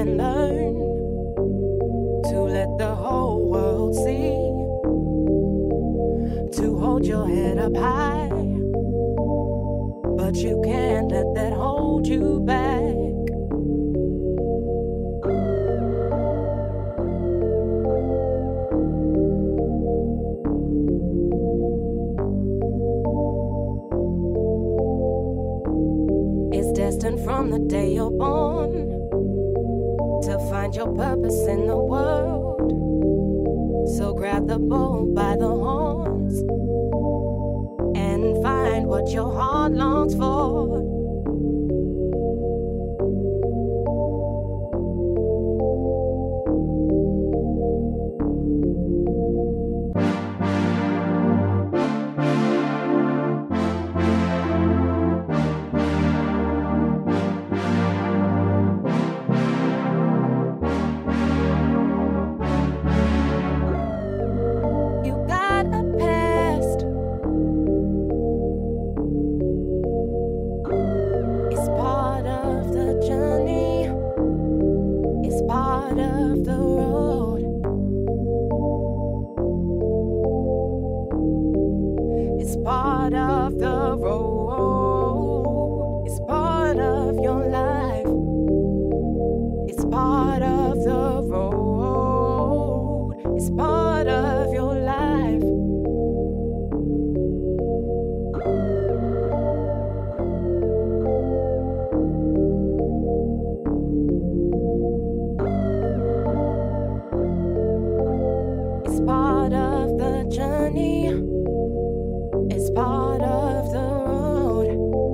and learn to let the whole world see, to hold your head up high, but you can't let that hold you back. It's destined from the day you're born to find your purpose in the world. So grab the bull by the horns and find what your heart longs for. Part of the road. It's part of your life. It's part of the road. It's part of your life. It's part of the journey. It's part of the road,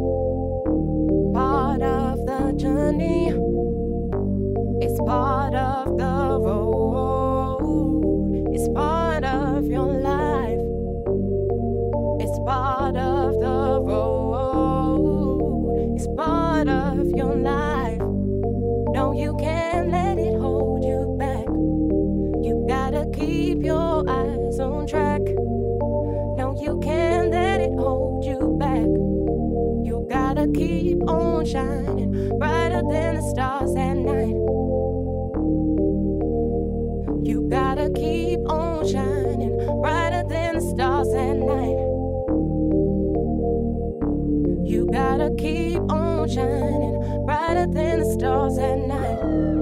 part of the journey. It's part of the road. It's part of your life. It's part of the road. It's part of your life. No, you can't let it hold you back. You gotta keep your eyes on track. No, you can't let it hold you back. You gotta keep on shining brighter than the stars at night. You gotta keep on shining brighter than the stars at night. You gotta keep on shining brighter than the stars at night.